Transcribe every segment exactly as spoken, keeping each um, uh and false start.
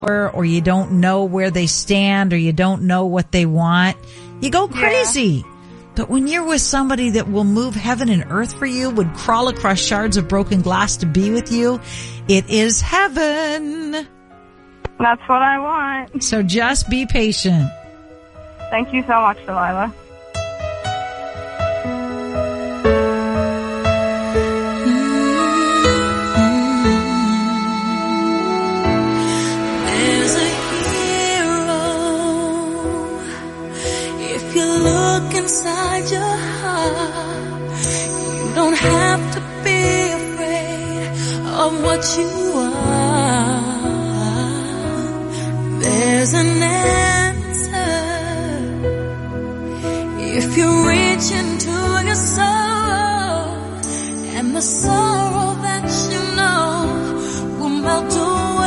or you don't know where they stand or you don't know what they want, you go crazy. Yeah. But when you're with somebody that will move heaven and earth for you, would crawl across shards of broken glass to be with you, it is heaven. That's what I want. So just be patient. Thank you so much, Delilah. Inside your heart, you don't have to be afraid of what you are. There's an answer if you reach into your soul, and the sorrow that you know will melt away.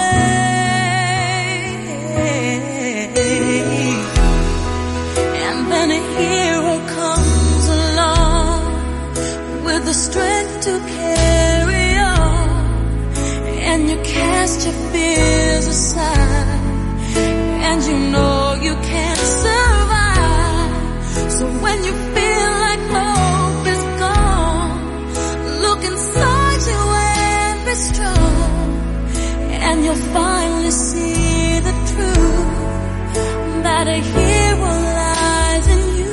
And then a hero comes along with the strength to carry on, and you cast your fears aside, and you know you can't survive. So when you feel like hope is gone, look inside you and be strong, and you'll finally see the truth that a hero lies in you.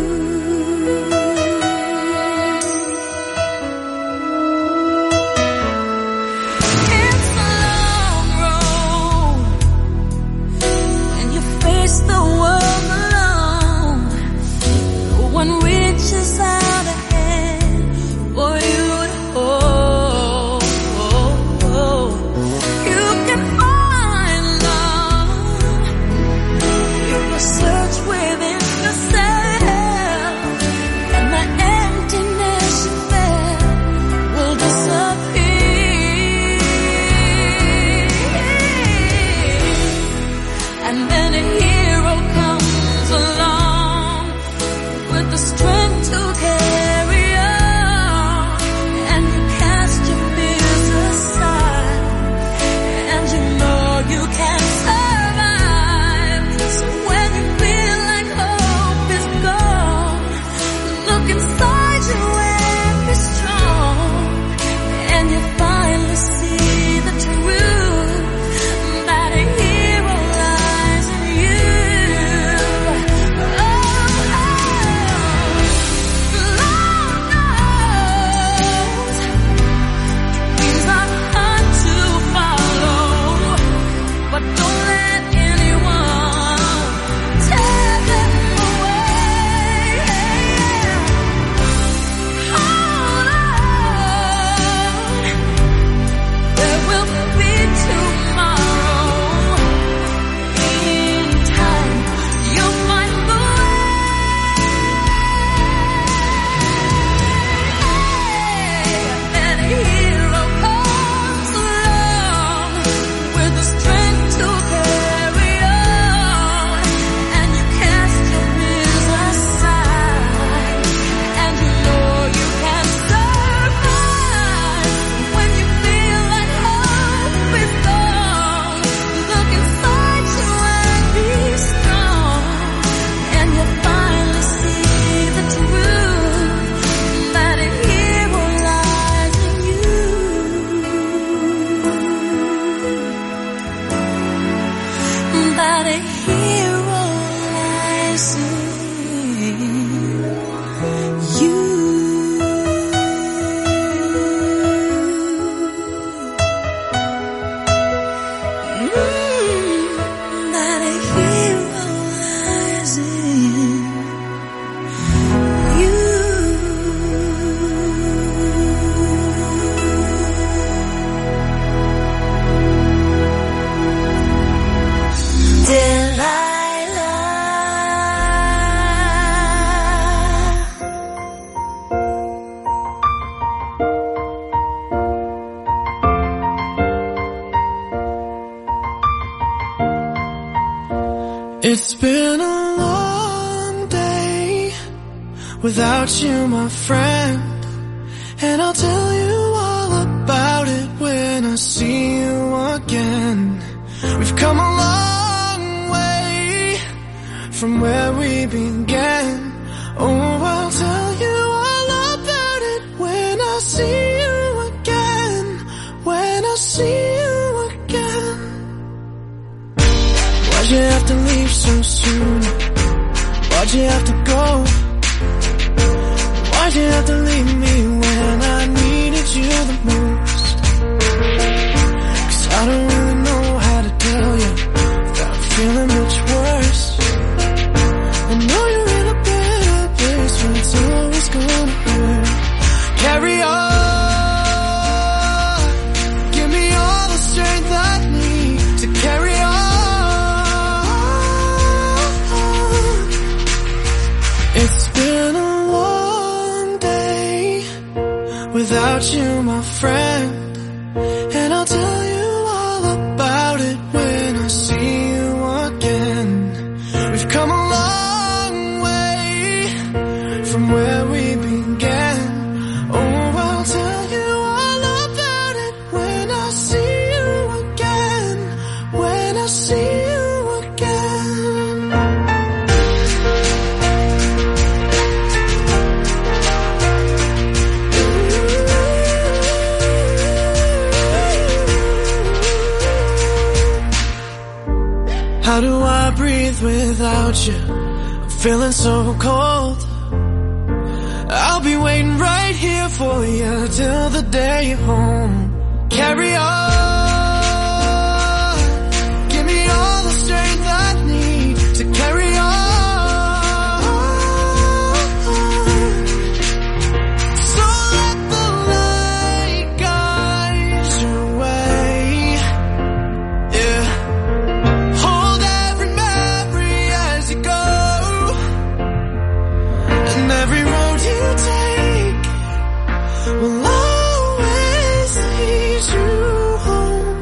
It's a long road when you face the world alone. No one reaches out a hand for you to hold. You can find love if you search within yourself, and the emptiness you felt will disappear. And then a hero comes along with the strength to carry on, and you cast your fears aside, and you know you can survive. So when you feel like hope is gone, look inside you and be strong, and you finally see the truth that a hero lies in you. Oh, Lord knows dreams are hard to follow, but don't let anyone tear them away. Hold on, there will be tomorrow. In time, you'll find the way. And a hero comes along with the strength to carry on, and you cast your fears aside, and you know you can survive. When you feel like hope is gone, look inside you and be strong, and you'll finally see the truth that a hero lies in you. That a hero lies in you. Mm, that a hero lies in you. It's been a long day without you, my friend, and I'll tell you all about it when I see you again. We've come a from where we began. Oh, I'll tell you all about it when I see you again, when I see you again. Why'd you have to leave so soon? Why'd you have to go? Why'd you have to leave me when I needed you the most? 'Cause I don't really know how to tell you without feeling much worse. I know you're in a better place, but it's always gonna hurt. Carry on, give me all the strength I need to carry on. It's been a long day without you, my friend, and I'll tell you all about it when I see you again. We've come a long way from where we began. Oh, I'll tell you all about it when I see you again, when I see you again. How do I breathe without you? I'm feeling so cold. I'll be waiting right here for you till the day you're home. Carry on, give me all the strength I need to carry on. So let the light guide your way. Yeah. Hold every memory as you go, and every road you take will always lead you home.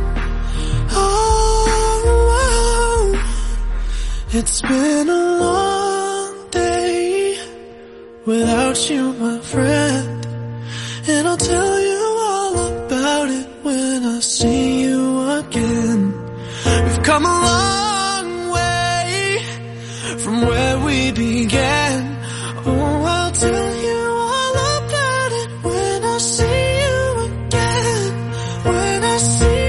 Oh, oh. It's been a long day without you, my friend, and I'll tell you all about it when I see you again. We've come a long way from where we began. Oh, I'll tell you all about it when I see you again, when I see you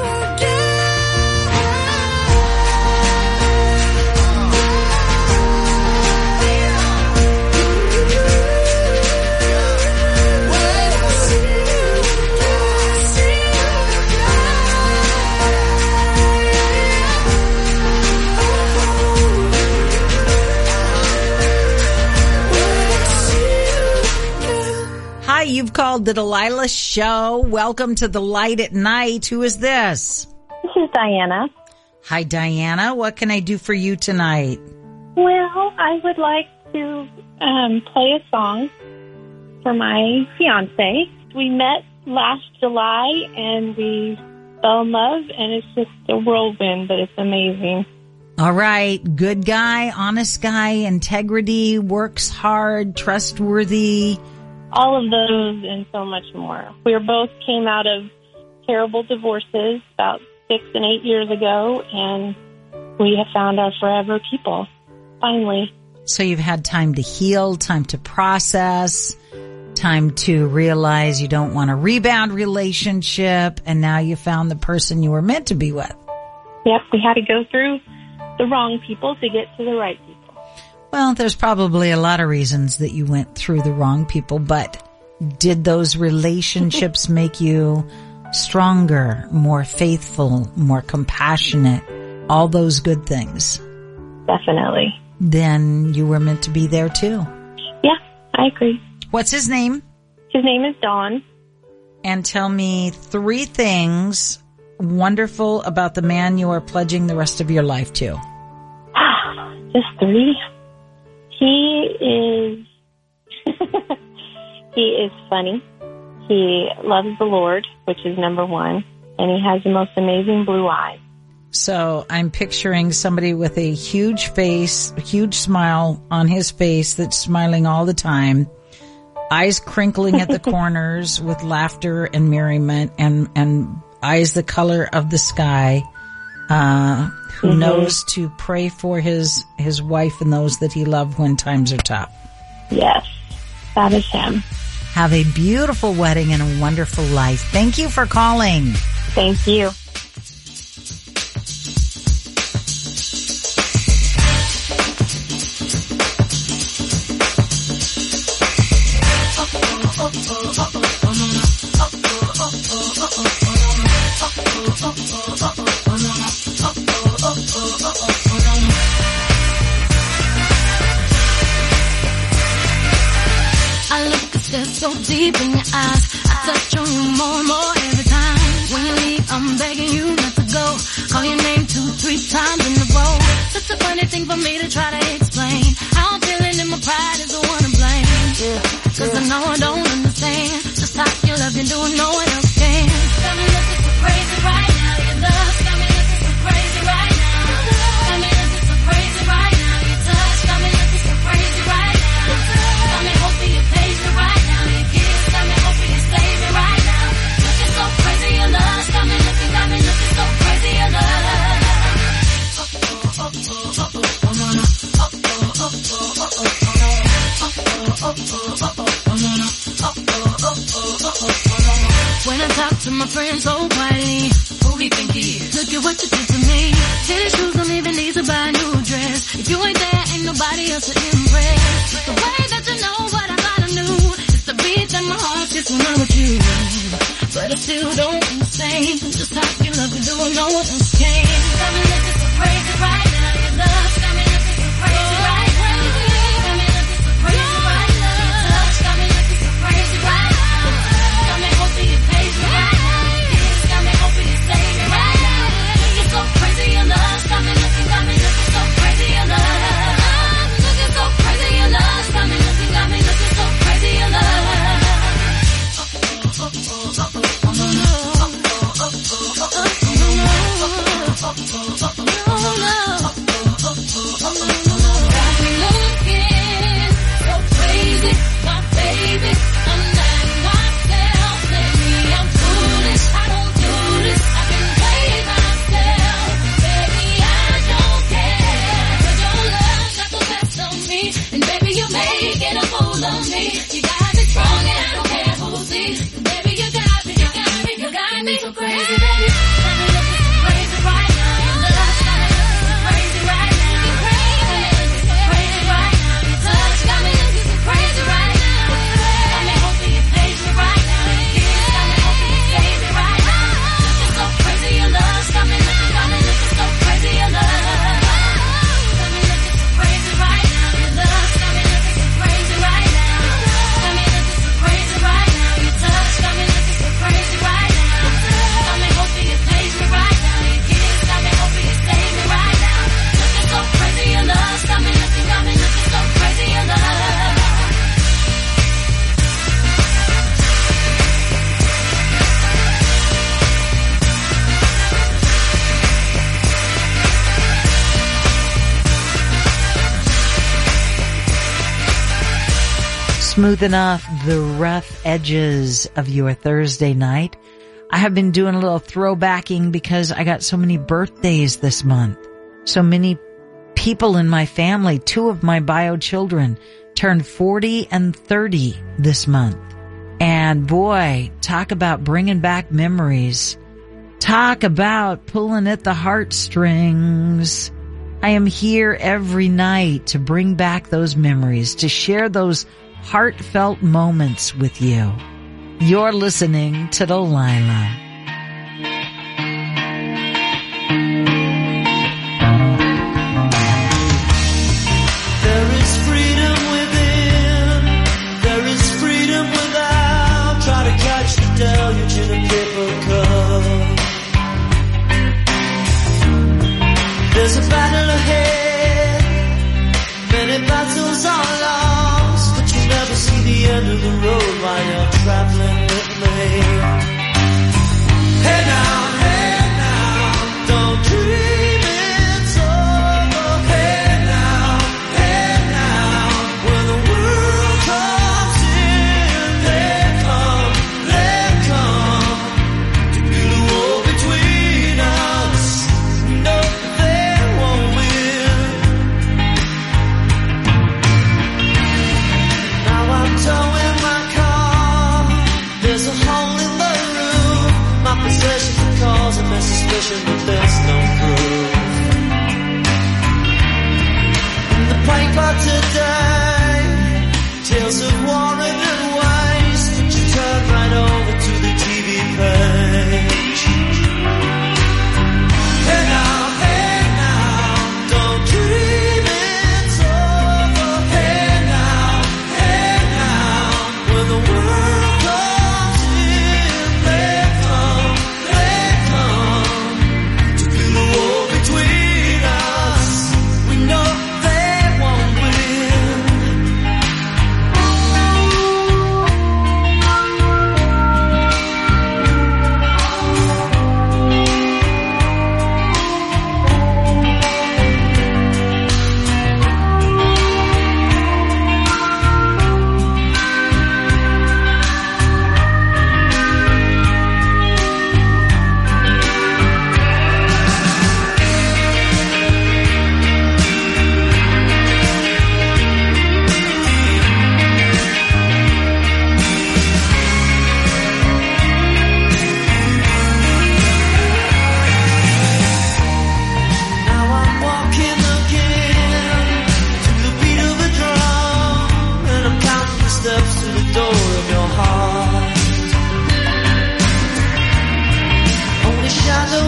Hi, you've called the Delilah Show. Welcome to the Light at Night. Who is this? This is Diana. Hi, Diana. What can I do for you tonight? Well, I would like to um, play a song for my fiance. We met last July and we fell in love, and it's just a whirlwind, but it's amazing. All right. Good guy, honest guy, integrity, works hard, trustworthy. All of those and so much more. We were both came out of terrible divorces about six and eight years ago, and we have found our forever people, finally. So you've had time to heal, time to process, time to realize you don't want a rebound relationship, and now you found the person you were meant to be with. Yep, we had to go through the wrong people to get to the right people. Well, there's probably a lot of reasons that you went through the wrong people, but did those relationships make you stronger, more faithful, more compassionate, all those good things? Definitely. Then you were meant to be there too. Yeah, I agree. What's his name? His name is Don. And tell me three things wonderful about the man you are pledging the rest of your life to. Just three? He is, he is funny. He loves the Lord, which is number one. And he has the most amazing blue eyes. So I'm picturing somebody with a huge face, a huge smile on his face that's smiling all the time. Eyes crinkling at the corners with laughter and merriment, and, and eyes the color of the sky. uh, who Mhm. knows to pray for his, his wife and those that he loved when times are tough. Yes, that is him. Have a beautiful wedding and a wonderful life. Thank you for calling. Thank you. I look a step so deep in your eyes. I touch on you more and more every time. When you leave, I'm begging you not to go. Call your name two, three times in a row. Such a funny thing for me to try to explain. How I'm feeling and my pride is the one to blame. Yeah, cause I know I don't understand just how you love you doing no one else can. Got me looking so crazy right now. Your love got me looking so crazy right now. Got me looking so crazy right now. Your touch got me looking so crazy right now. Got me hoping you page me right now. Your kiss got me hoping you save me right now. Looking so crazy your love got me looking, got me looking so crazy your love. When I talk to my friends so quietly, who he think he is? Look at what you did to me. Tennis shoes don't even need to buy a new dress. If you ain't there, ain't nobody else to impress. It's the way that you know what I gotta do. It's the beat that my heart gets when I'm with you. But I still don't understand just how you love me doing no one else can. Got me looking so crazy right now. Your love got me looking so crazy right now. Got me looking so crazy right now. Your touch got me looking so crazy right now. Got me hoping you page me right now. Kiss got me hoping you save me right now. Looking so crazy your love got me looking, got me looking so crazy your love. Looking so crazy your love got me looking, got me looking so crazy your love. And baby, you're making a fool of me. You got me strong and I don't care who sees. Baby, you got me, you got me, you got me so crazy, baby. Got me looking so crazy right now. Your love got me looking so crazy right now. Got me looking so crazy right now. Your touch got me looking so crazy right now. Got me hoping you page me right now. Your kiss got me hoping you save me right now. Looking so crazy, your love got me looking, got me looking so crazy, your love. Got me looking so crazy right now. Your love got me looking so crazy right now. Got me looking so crazy right now. Your touch got me looking so crazy right now. Got me hoping you page me right now. Your kiss got me hoping you save me right now. Looking so crazy, your love got me looking, got me looking so crazy, your love. Smoothing off the rough edges of your Thursday night. I have been doing a little throwbacking because I got so many birthdays this month. So many people in my family, two of my bio children, turned forty and thirty this month. And boy, talk about bringing back memories. Talk about pulling at the heartstrings. I am here every night to bring back those memories, to share those heartfelt moments with you. You're listening to Delilah. There is freedom within, there is freedom without. Try to catch the deluge in a paper cup. There's a battle ahead, many battles are lost, but you never see the end of the road while you're traveling with me. Hey now, hey now, don't dream it's over. Hey now, hey now, when the world comes in, they come, they come to build a wall between us. And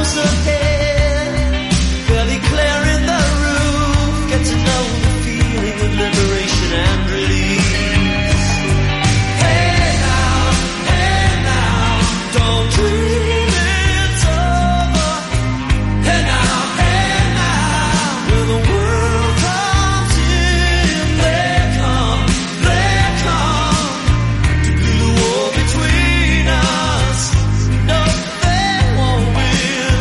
miles ahead, barely clearing the roof. Get to know the feeling of liberation and release. Hey now, hey now, don't dream it's over. Hey now, hey now, when the world comes in, they come, they come to be the war between us. No, they won't win.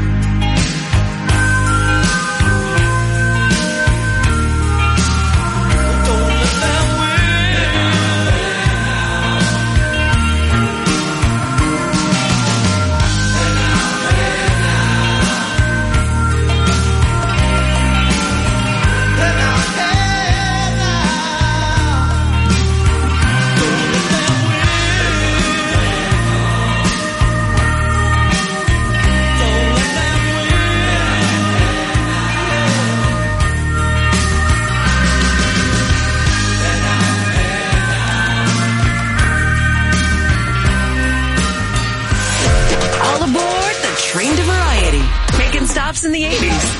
Don't let them win. Hey now, hey now, don't let them win. Don't let them All aboard the train to variety, making stops in the eighties.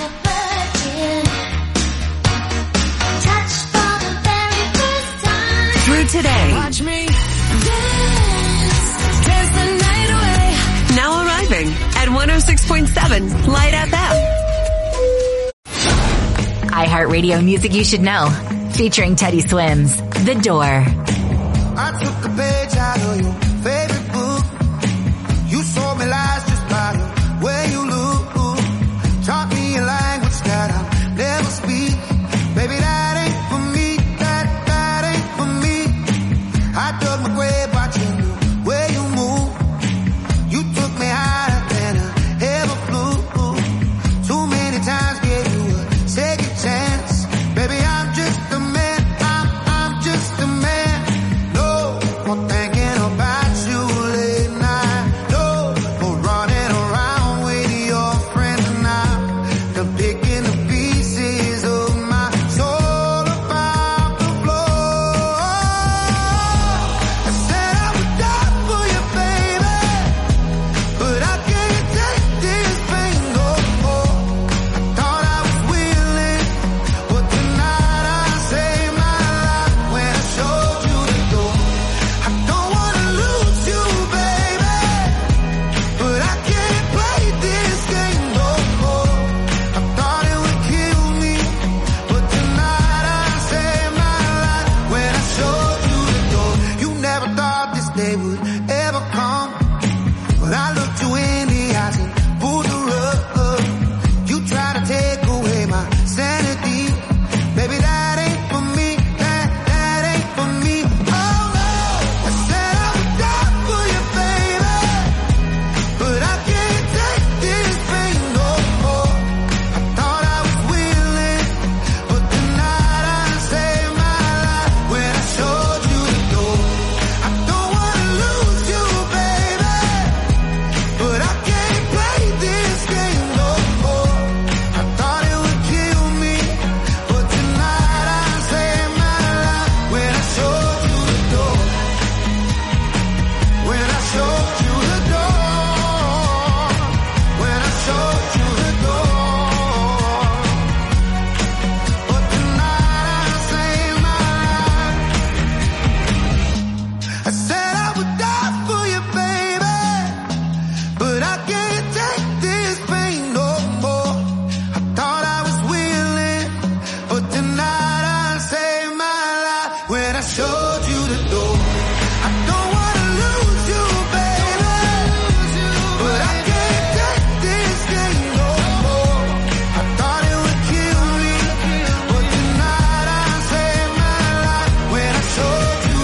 Through today. Watch me dance, dance the night away. Now arriving at one oh six point seven Light F M. iHeartRadio music you should know. Featuring Teddy Swims, The Door. I took a page out of your favorite book. You sold me lies just by the way you look. Taught me a language that I'll never speak. Baby, that ain't for me. That, that ain't for me. I dug my grave watching the way you move. You took me higher than I ever flew. Too many times gave you a second chance. Baby, I'm just a man. I'm, I'm just a man. No more thinking about you late night. No more running around with your friends now. They're picking the pieces of my soul about the floor. I said I would die for you, baby, but I can't take this pain no more. I thought I was willing, but tonight I saved my life when I showed you the door. I don't wanna lose you, baby, but I can't play this game no more. I thought it would kill me, but tonight I saved my life when I showed you the door. You never thought this day would ever come, but I looked you in the eyes and pulled the rug. You try to take away my sanity. Baby, that ain't for me. That, that ain't for me. Oh no, I said I would die for you, baby, but I can't take this pain no more. I thought I was willing, but tonight I saved my life when I showed you the door. I don't wanna lose you, baby, but I can't play this game no more. I thought it would kill me, but tonight I saved my life when I showed you the door. When I showed you the door. When I showed you the door. But tonight I saved my life. I said I would die for you, baby, but I can't take this pain no more. I thought I was willing, but tonight I saved my life when I showed you the door. I don't wanna lose you, baby, but I can't take this game no more. I thought it would kill me, but tonight I saved my life when I showed you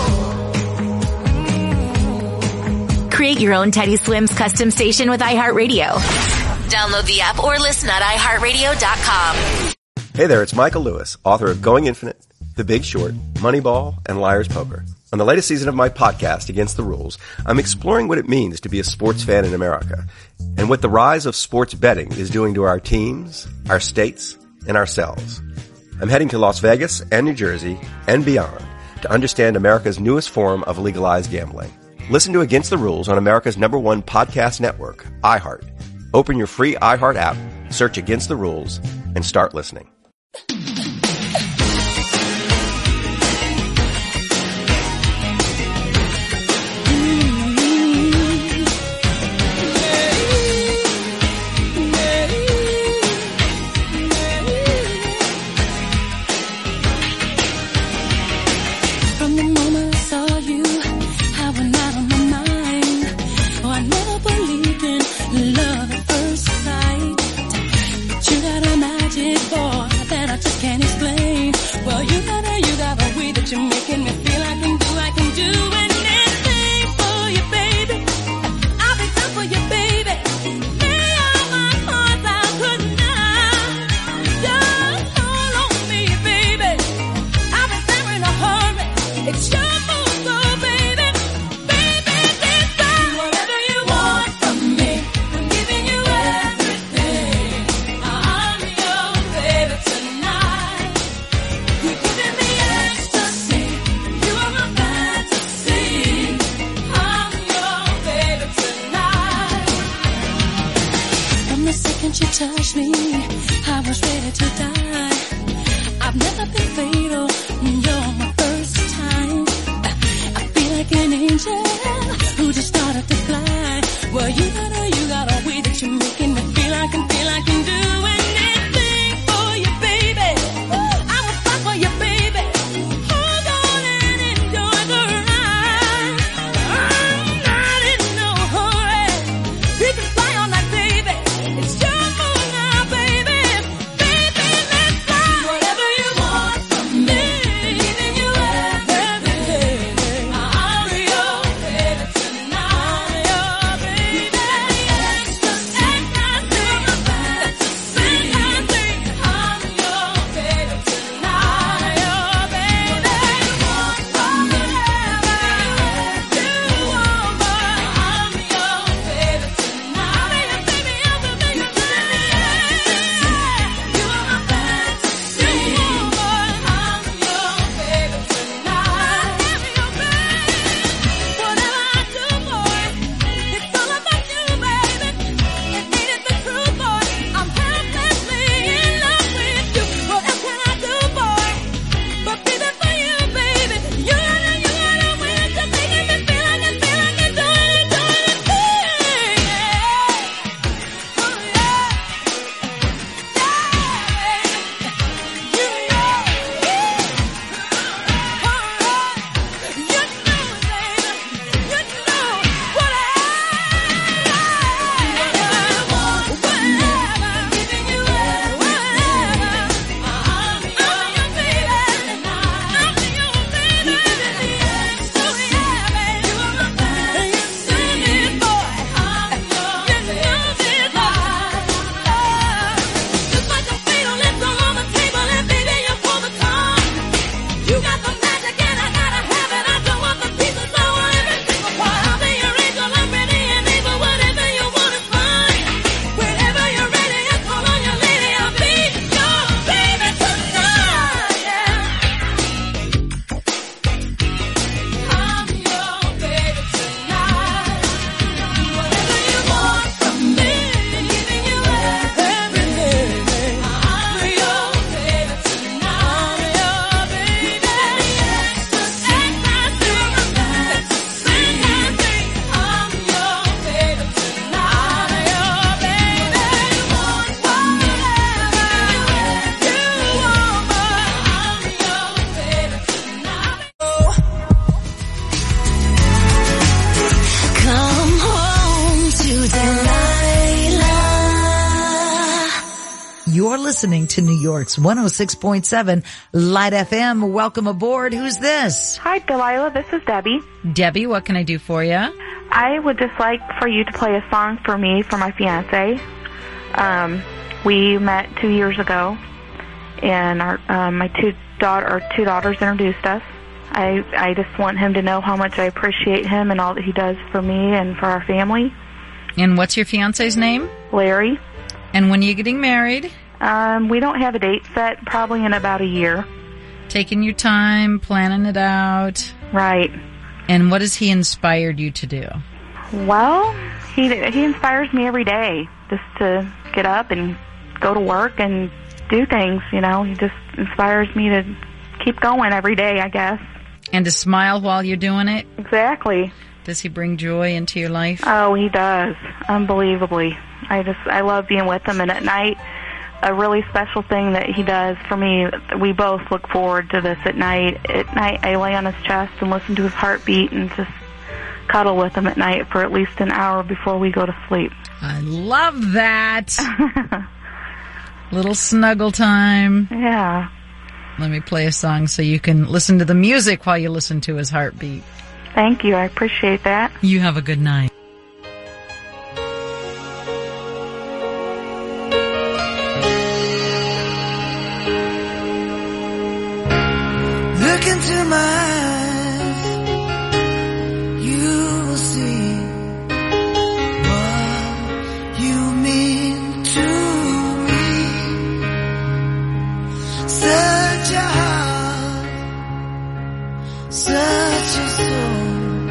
the door. Create your own Teddy Swims custom station with iHeartRadio. Download the app or listen at i heart radio dot com. Hey there, it's Michael Lewis, author of Going Infinite, The Big Short, Moneyball, and Liar's Poker. On the latest season of my podcast, Against the Rules, I'm exploring what it means to be a sports fan in America and what the rise of sports betting is doing to our teams, our states, and ourselves. I'm heading to Las Vegas and New Jersey and beyond to understand America's newest form of legalized gambling. Listen to Against the Rules on America's number one podcast network, iHeart. Open your free iHeart app, search Against the Rules, and start listening. From the moment I saw you, I went out on my mind. Oh, I never believed in love at first sight. But you got a magic, boy, that I just can't explain. Well, you got a, you got a way that you're making me feel I can do, I can do anything for you, baby. I'll be down for you, baby. Lay all my heart out tonight. Just call on me, baby. I'll be there in a hurry. It's your move, so baby, baby, this time. Whatever you want from me, I'm giving you everything. I'm your baby tonight. You're giving me ecstasy. You are my fantasy. I'm your baby tonight. From the second you touched me, I was ready to die. I've never been fatal. You're my first time. I feel like an angel who just started to fly. Well, you got a, you got a way that you're making me feel I can feel I can do anything for you, baby. I will fight for you, baby. Hold on and enjoy the ride. I'm not in no hurry. We can fly all night, baby. It's your moon now, baby. Baby, let's fly. Whatever you want from me, giving you everything. I'm your baby tonight. Your baby. Ecstasy, ecstasy, fantasy. I'm your baby tonight. Your baby. Want from me, you want, but I'm your baby tonight. Baby, I'm the baby tonight. You are my fantasy. You want, but I'm your baby tonight. I'm your baby. Whatever I do, boy, it's all about you, baby. It ain't the truth, boy. I'm helplessly in love with you. What else can I do, boy? But be there for you, baby. You gotta, you gotta win. Just making me feel like I feel like I'm doing it, doing it, doing it. Oh yeah, yeah, baby. You know, alright. You know, baby. You know what I want. Whatever, giving you whatever. I'm your baby. I'm your baby. So yeah, baby. You are my baby. You know this, boy. I'm your baby. You know this, boy. Just like a fatal left on the table, and baby, you pull the card. You got the magic, and I gotta have it. I don't want the pieces, I want every single part. I'll be your angel, I'm ready and able. Whatever you want is fine. Whenever you're ready, I call on your lady. I'll be your baby tonight. Yeah. I'm your baby tonight. Whatever you want from me, I'm giving you everything. I'm your baby tonight. I'm your baby. Ecstasy, ecstasy, fantasy. I'm your baby tonight. Your baby. Want whatever you want, but I'm your baby tonight. Come home to Delilah. You're listening to New York's one oh six point seven Light F M. Welcome aboard. Who's this? Hi, Delilah. This is Debbie. Debbie, what can I do for you? I would just like for you to play a song for me for my fiance. Um, we met two years ago, and our um, my two daughter, our two daughters introduced us. I I just want him to know how much I appreciate him and all that he does for me and for our family. And what's your fiance's name? Larry. And when are you getting married? Um, we don't have a date set, probably in about a year. Taking your time, planning it out. Right. And what has he inspired you to do? Well, he he inspires me every day. just to get up and go to work and do things, you know. He just inspires me to keep going every day, I guess. And to smile while you're doing it? Exactly. Does he bring joy into your life? Oh, he does. Unbelievably. I just, I love being with him. And at night, a really special thing that he does for me, we both look forward to this at night. At night, I lay on his chest and listen to his heartbeat and just cuddle with him at night for at least an hour before we go to sleep. I love that. Little snuggle time. Yeah. Let me play a song so you can listen to the music while you listen to his heartbeat. Thank you. I appreciate that. You have a good night. Look into my eyes, you will see what you mean to me. Such a heart, such a soul.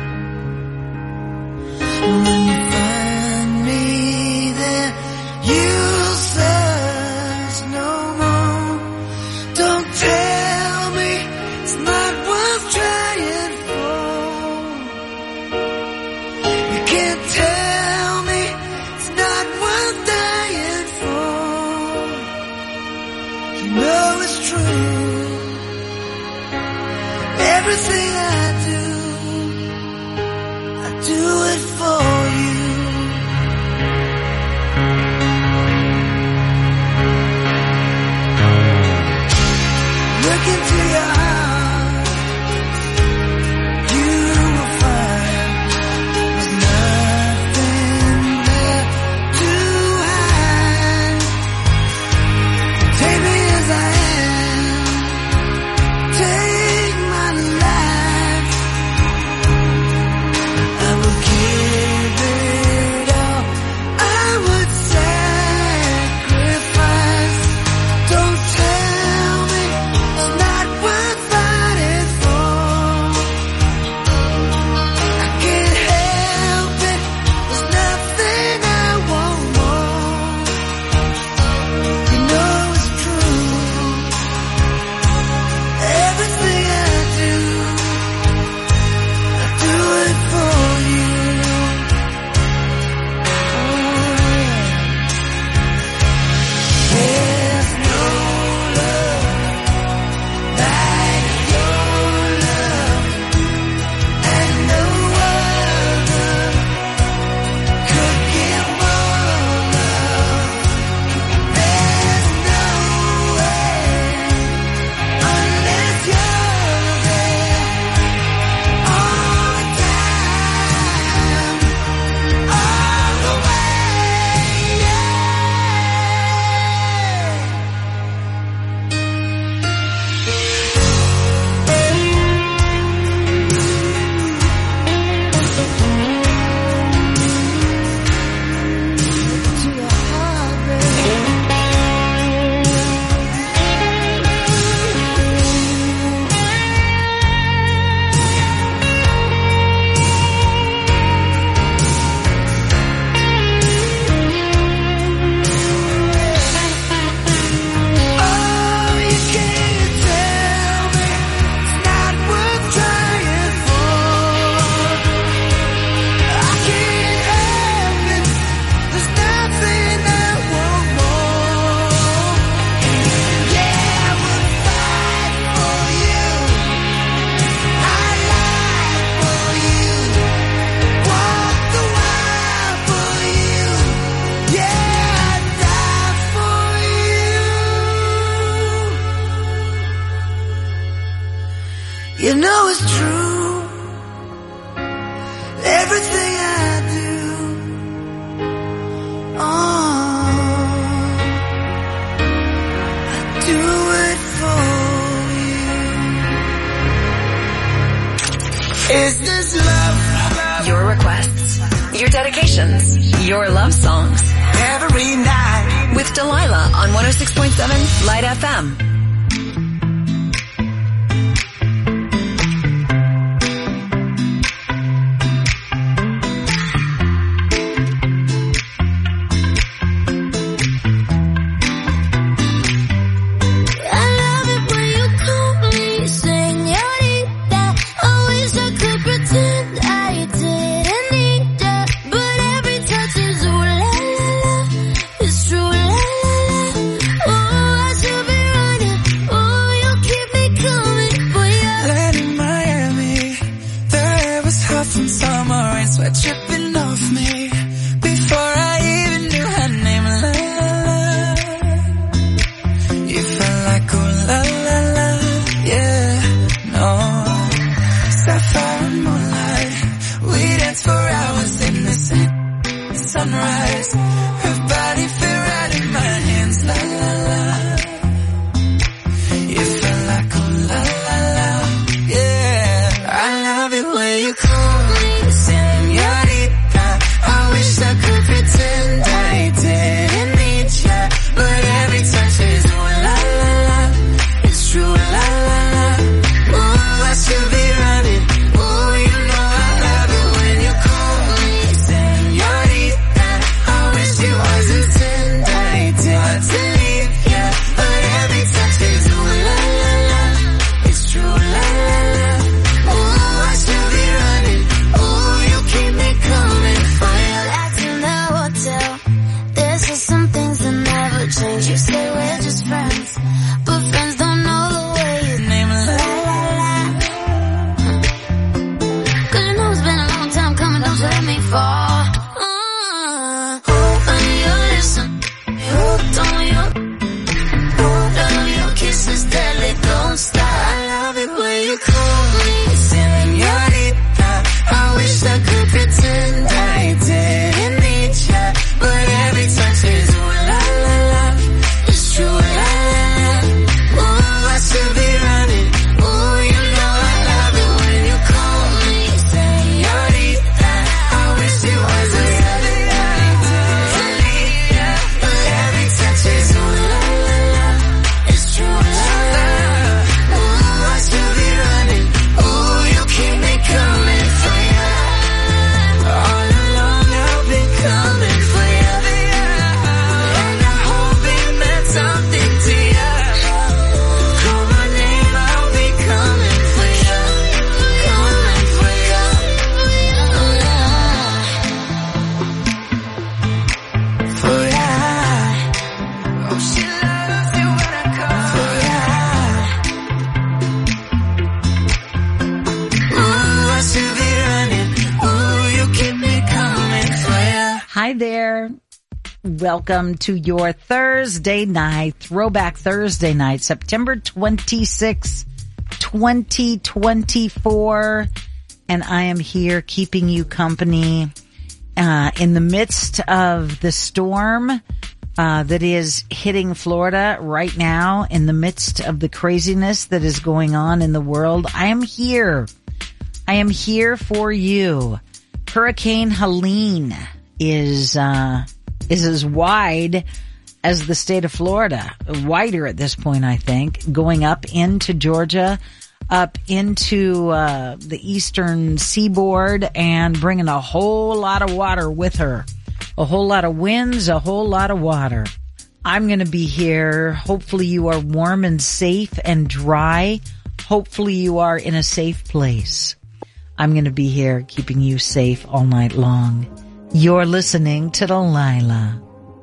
When you find me there, you'll search no more. Don't tell me it's not worth trying for. You can't tell me it's not worth dying for. You know it's true. Everything I do, I do it for you. Look into your heart, you will find there's nothing there to hide. Take me as I am, take my life. I will give it all, I would sacrifice. Don't tell me it's not worth fighting for. I can't help it, there's nothing I want more. You know it's true. Everything I do, I do it for you. Oh yeah. There's no love like your love, and no other could give more love. There's no way unless you're there all the time, all the way. Yeah. To your heart, baby. Oh, you can't tell me it's not worth trying for. I can't help it, there's nothing I want more. Yeah, I would fight for you, I lie for you, walk the wild for you. Yeah, I'd die for you. You know it's true. Everything I do, oh, I do it for you. Is this love? Your requests, your dedications, your love songs. Every night. With Delilah on one oh six point seven Light F M. say we're just friends, but friends don't know the way you name la la la. Cause you know it's been a long time coming, don't you let me fall. Uh, when you listen, you don't you, oh, your kisses deadly, don't stop. I love it when you call me señorita. I wish I could pretend I didn't need ya, but every touch is ooh la la la. It's true, la la la. Ooh, I should be running. Ooh, you know I love it when you call me señorita. I wish it was a señorita, but every touch is ooh la la la. It's true, la la la. Ooh, I should be running. Ooh, you keep me coming for ya. All along I've been coming for ya, and I hope it meant something to ya. Call my name, I'll be coming for ya, coming for ya. For ya. Oh, she loves it when I call for ya. Ooh, I should be running. Ooh, you keep me coming for ya. Hi there. Welcome to your Thursday night, Throwback Thursday night, September twenty-sixth, twenty twenty-four. And I am here keeping you company uh, in the midst of the storm uh, that is hitting Florida right now, in the midst of the craziness that is going on in the world. I am here. I am here for you. Hurricane Helene is uh is as wide as the state of Florida, wider at this point, I think, going up into Georgia, up into uh the eastern seaboard, and bringing a whole lot of water with her. A whole lot of winds, a whole lot of water. I'm going to be here. Hopefully you are warm and safe and dry. Hopefully you are in a safe place. I'm going to be here keeping you safe all night long. You're listening to Delilah.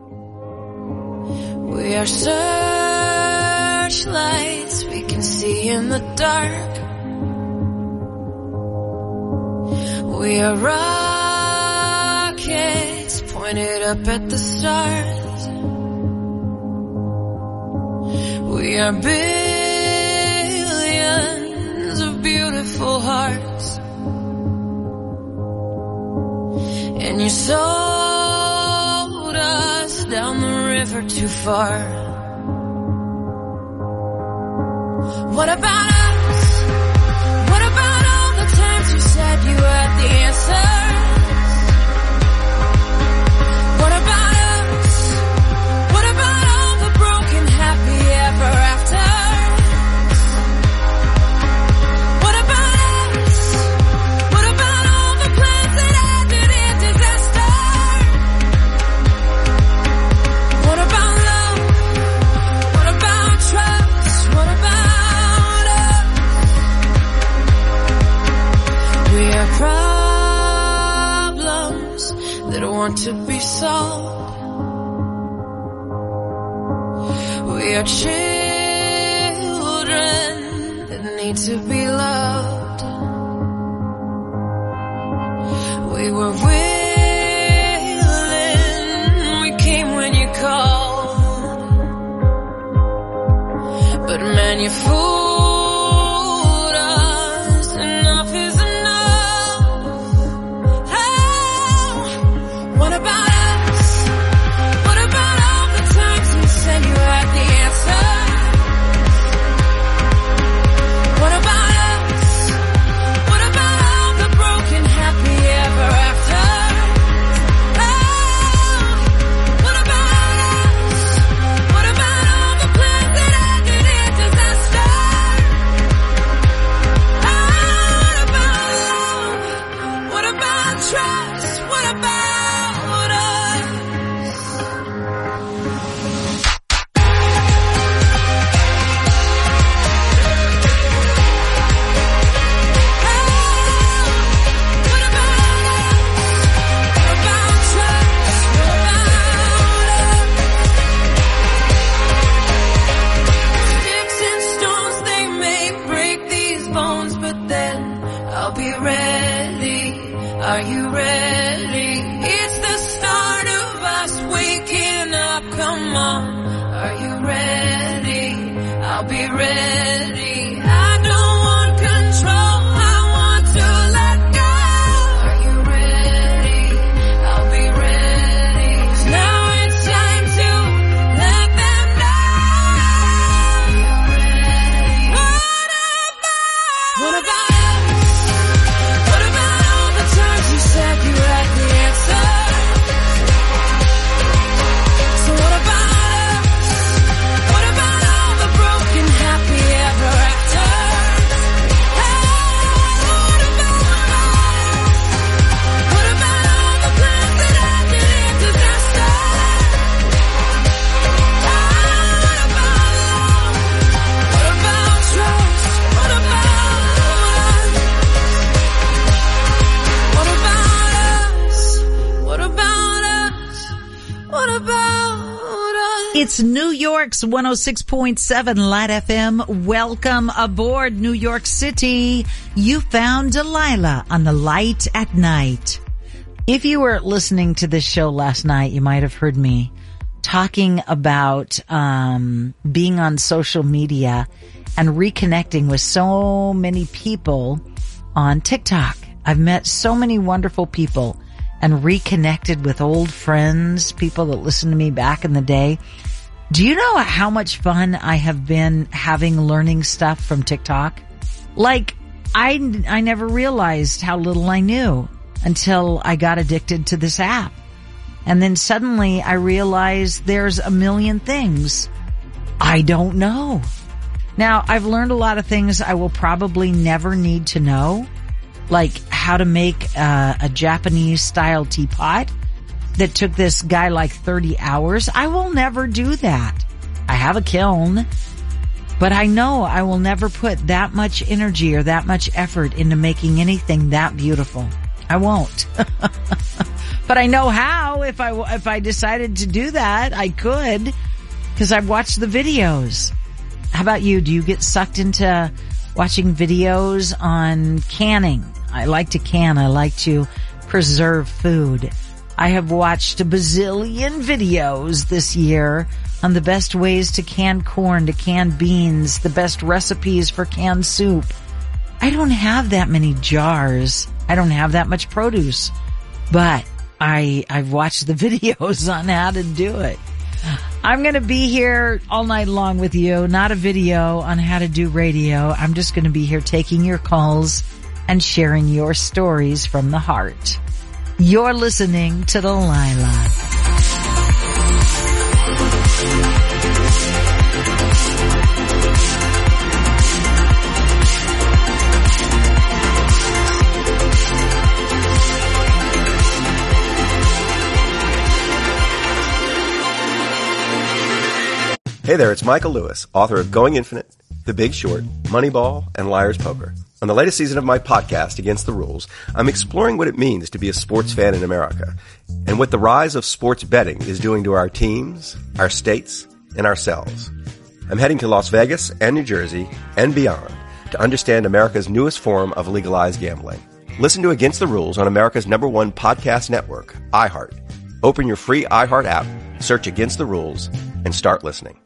We are searchlights we can see in the dark. We are rockets pointed up at the stars. We are billions of beautiful hearts. And you sold us down the river too far. What about us? What about all the times you said you had the answers? What about us? What about all the broken happy ever afters? What about us? What about all the plans that ended in disaster? What about love? What about trust? What about us? We are problems that want to be solved. We are children that need to be loved. We were willing, we came when you called, but man, you fooled us. Enough is enough. Oh, what about us? What about all the times you said you had the answer? What about us? What about all the broken happy ever after? Oh, what about us? What about all the plans that ended in disaster? I'll be ready. I don't want control, I want to let go. Are you ready? I'll be ready. Now it's time to let them know. You're ready. What about? What about us? What about all the times you said you had the answer? So what about us? What about all the broken happy ever after? What about us? What about all the plans that ended in disaster? What about love? What about trust? What about us? What about us? What about us? What about us? It's New York's one oh six point seven Light F M. Welcome aboard, New York City. You found Delilah on the Light at Night. If you were listening to this show last night, you might have heard me talking about um being on social media and reconnecting with so many people on TikTok. I've met so many wonderful people and reconnected with old friends, people that listened to me back in the day. Do you know how much fun I have been having learning stuff from TikTok? Like, I, I never realized how little I knew until I got addicted to this app. And then suddenly I realized there's a million things I don't know. Now, I've learned a lot of things I will probably never need to know, like how to make uh, a Japanese style teapot that took this guy like thirty hours. I will never do that. I have a kiln, but I know I will never put that much energy or that much effort into making anything that beautiful. I won't. But I know how. If I, if I decided to do that, I could, because I've watched the videos. How about you? Do you get sucked into watching videos on canning? I like to can. I like to preserve food. I have watched a bazillion videos this year on the best ways to can corn, to can beans, the best recipes for canned soup. I don't have that many jars. I don't have that much produce, but I, I've watched the videos on how to do it. I'm going to be here all night long with you, not a video on how to do radio. I'm just going to be here taking your calls and sharing your stories from the heart. You're listening to Delilah. Hey there, it's Michael Lewis, author of Going Infinite, The Big Short, Moneyball, and Liar's Poker. On the latest season of my podcast, Against the Rules, I'm exploring what it means to be a sports fan in America and what the rise of sports betting is doing to our teams, our states, and ourselves. I'm heading to Las Vegas and New Jersey and beyond to understand America's newest form of legalized gambling. Listen to Against the Rules on America's number one podcast network, iHeart. Open your free iHeart app, search Against the Rules, and start listening.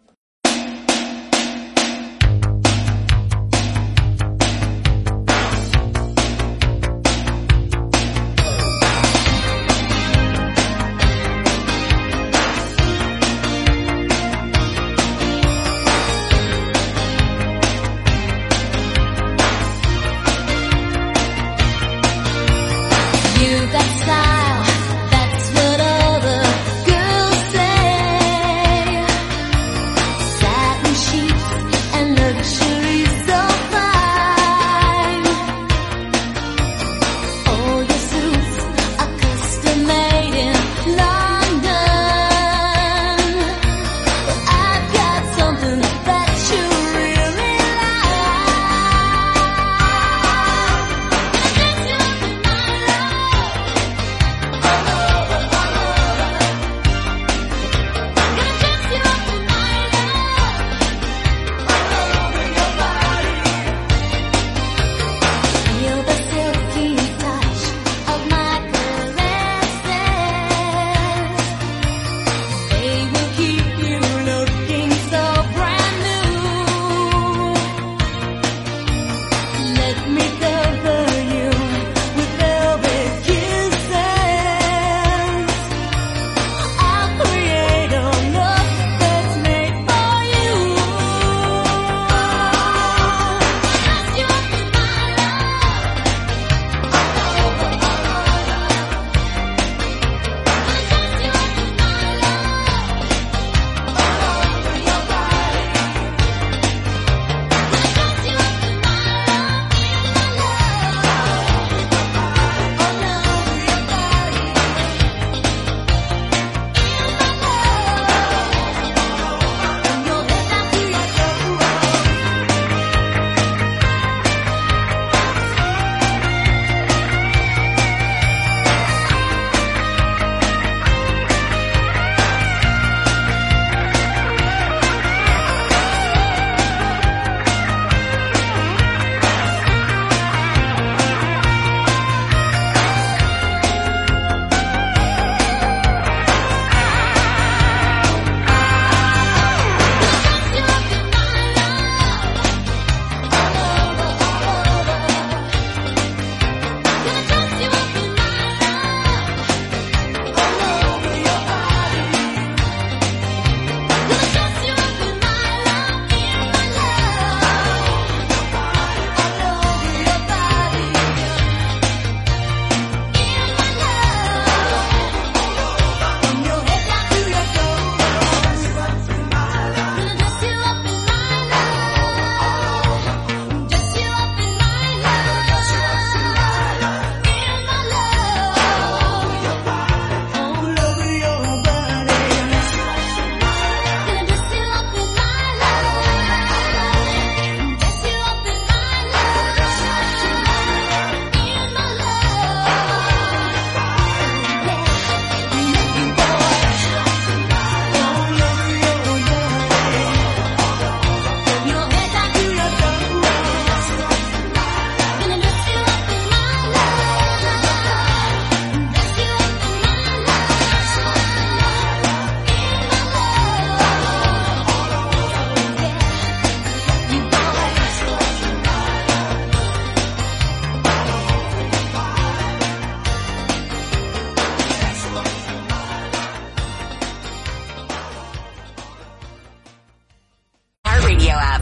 Radio app.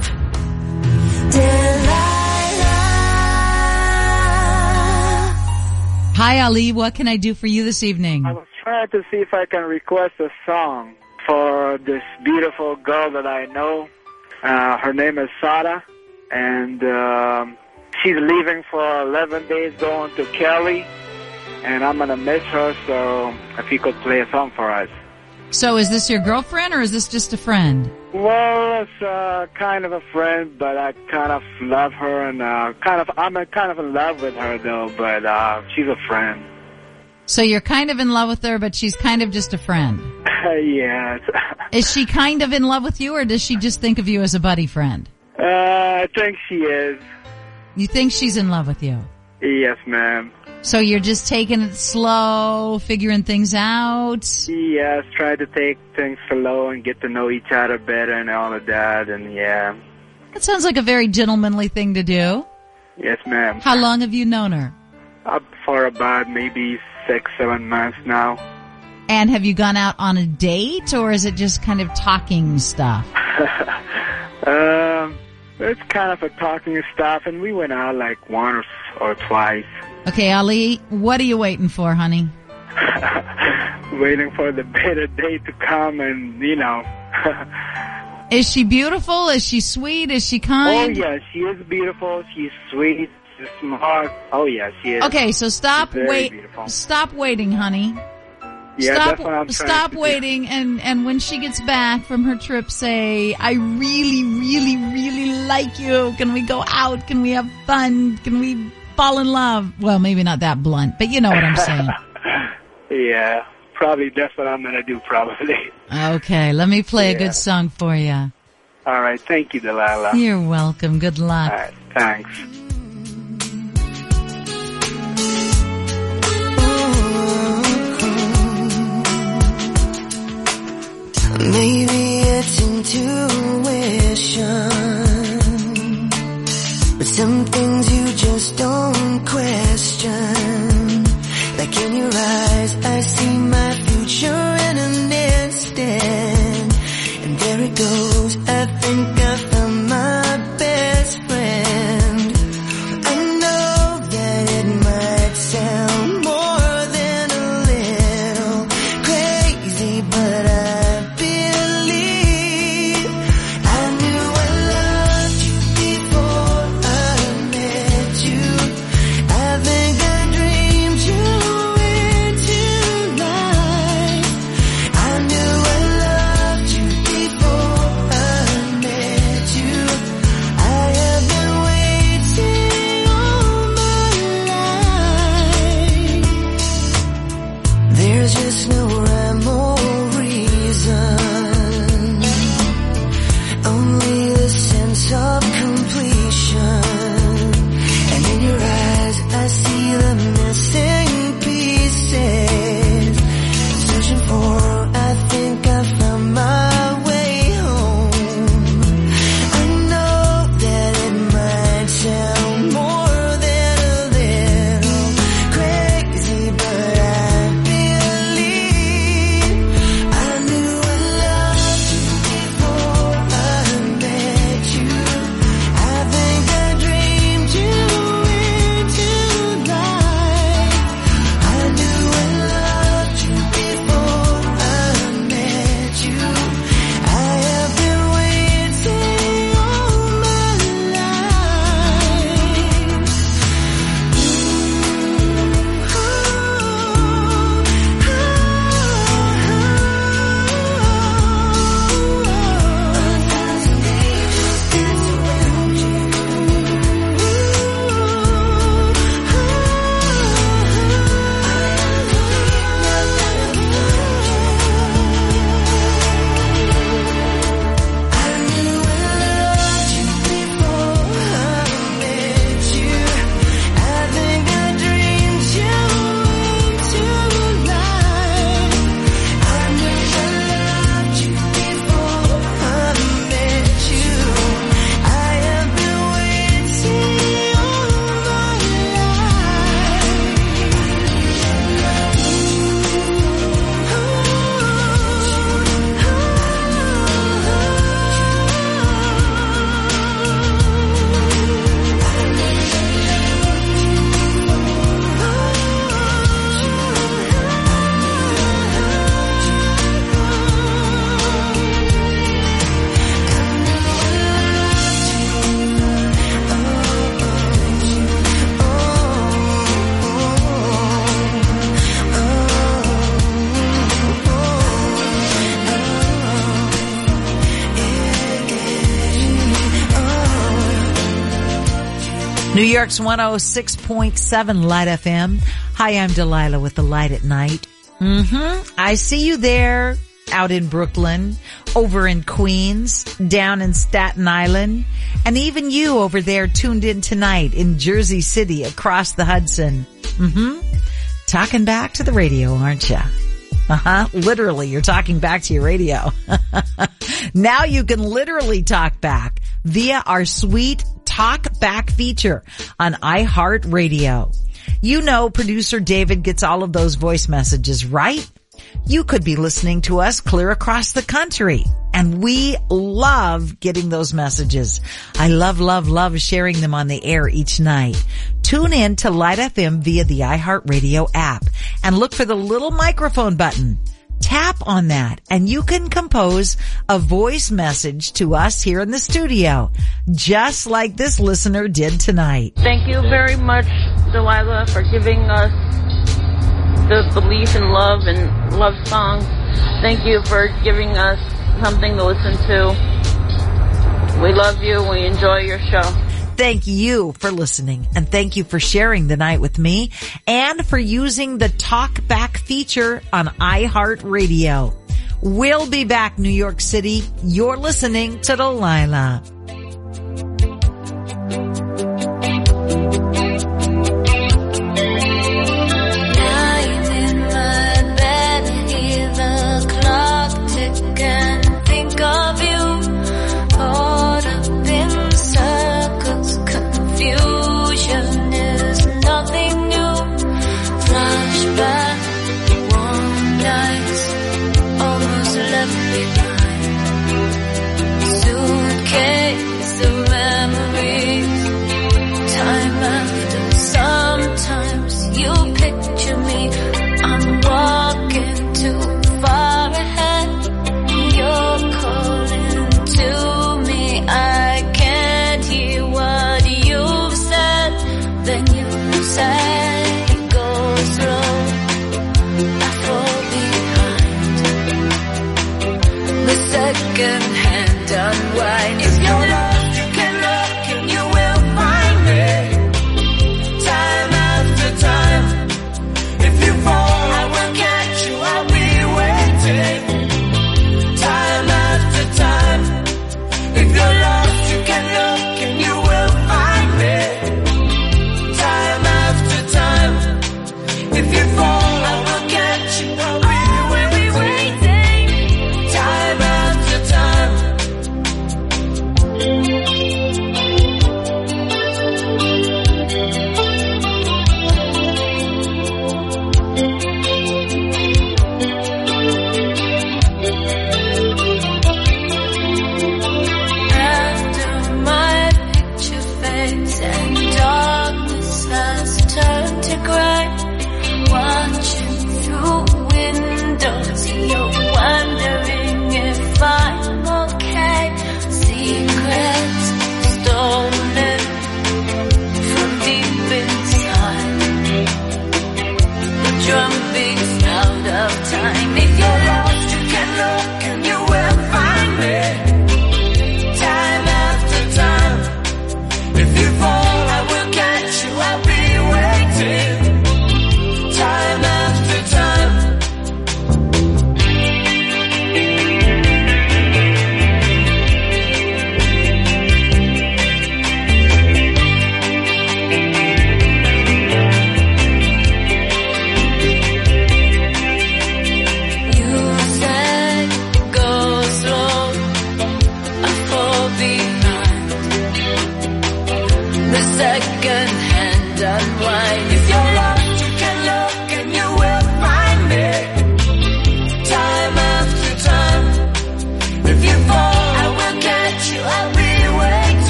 Hi, Ali. What can I do for you this evening? I was trying to see if I can request a song for this beautiful girl that I know. Uh, her name is Sada, and um, she's leaving for eleven days going to Cali, and I'm going to miss her, so if you could play a song for us. So is this your girlfriend or is this just a friend? Well, it's uh, kind of a friend, but I kind of love her, and uh, kind of I'm uh, kind of in love with her, though, but uh, she's a friend. So you're kind of in love with her, but she's kind of just a friend. Yes. Is she kind of in love with you, or does she just think of you as a buddy friend? Uh, I think she is. You think she's in love with you? Yes, ma'am. So you're just taking it slow, figuring things out? Yes, try to take things slow and get to know each other better and all of that, and yeah. That sounds like a very gentlemanly thing to do. Yes, ma'am. How long have you known her? Up for about maybe six, seven months now. And have you gone out on a date, or is it just kind of talking stuff? um, it's kind of a talking stuff, and we went out like once or twice. Okay, Ali, what are you waiting for, honey? Waiting for the better day to come, and, you know. Is she beautiful? Is she sweet? Is she kind? Oh, yeah, she is beautiful. She's sweet. She's smart. Oh, yeah, she is. Okay, so stop wait. Beautiful. Stop waiting, honey. Yeah, stop, that's what I'm trying stop to waiting, do. and, and when she gets back from her trip, say, I really, really, really like you. Can we go out? Can we have fun? Can we fall in love? Well, maybe not that blunt, but you know what I'm saying. Yeah, probably that's what I'm going to do, probably. Okay, let me play Yeah. a good song for you. All right, thank you, Delilah. You're welcome. Good luck. All right, thanks. Maybe it's intuition, but some things you just don't question. Like in your eyes, I see my future in an instant, and there it goes. I think I found my best friend. I know that it might sound more than a little crazy, but I New York's one oh six point seven Light F M. Hi, I'm Delilah with the Light at Night. Mm-hmm. I see you there out in Brooklyn, over in Queens, down in Staten Island, and even you over there tuned in tonight in Jersey City across the Hudson. Mm-hmm. Talking back to the radio, aren't you? Uh-huh. Literally, you're talking back to your radio. Now you can literally talk back via our sweet Talk Back feature on iHeartRadio. You know producer David gets all of those voice messages, right? You could be listening to us clear across the country, and we love getting those messages. I love, love, love sharing them on the air each night. Tune in to Light F M via the iHeartRadio app and look for the little microphone button. Tap on that and you can compose a voice message to us here in the studio, just like this listener did tonight. Thank you very much, Delilah, for giving us the belief in love and love songs. Thank you for giving us something to listen to. We love you. We enjoy your show. Thank you for listening, and thank you for sharing the night with me and for using the Talk Back feature on iHeartRadio. We'll be back, New York City. You're listening to Delilah.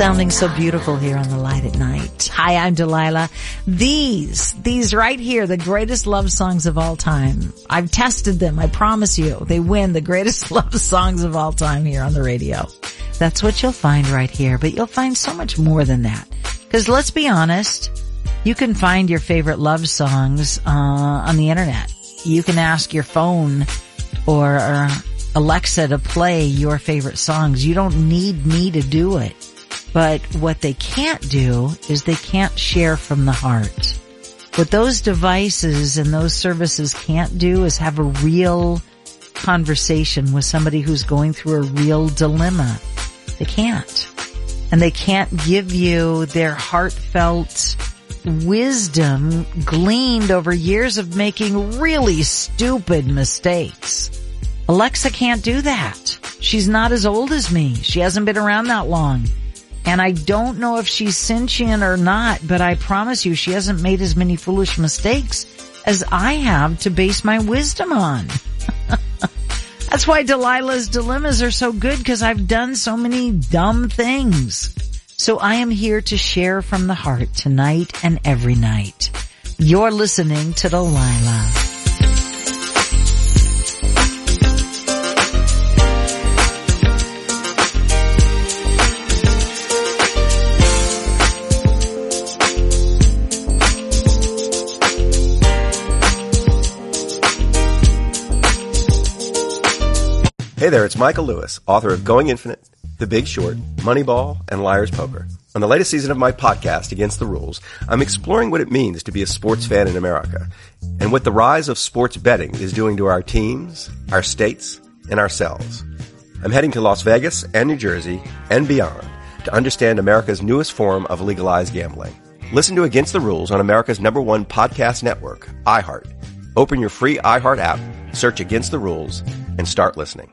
Sounding so beautiful here on The Light at Night. Hi, I'm Delilah. These, these right here, the greatest love songs of all time. I've tested them. I promise you, they win the greatest love songs of all time here on the radio. That's what you'll find right here, but you'll find so much more than that. Because let's be honest, you can find your favorite love songs uh, on the internet. You can ask your phone or uh, Alexa to play your favorite songs. You don't need me to do it. But what they can't do is they can't share from the heart. What those devices and those services can't do is have a real conversation with somebody who's going through a real dilemma. They can't. And they can't give you their heartfelt wisdom gleaned over years of making really stupid mistakes. Alexa can't do that. She's not as old as me. She hasn't been around that long. And I don't know if she's sentient or not, but I promise you she hasn't made as many foolish mistakes as I have to base my wisdom on. That's why Delilah's Dilemmas are so good, because I've done so many dumb things. So I am here to share from the heart tonight and every night. You're listening to Delilah. Hey there, it's Michael Lewis, author of Going Infinite, The Big Short, Moneyball, and Liar's Poker. On the latest season of my podcast, Against the Rules, I'm exploring what it means to be a sports fan in America and what the rise of sports betting is doing to our teams, our states, and ourselves. I'm heading to Las Vegas and New Jersey and beyond to understand America's newest form of legalized gambling. Listen to Against the Rules on America's number one podcast network, iHeart. Open your free iHeart app, search Against the Rules, and start listening.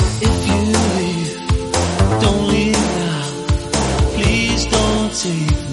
Don't leave now, please don't take me.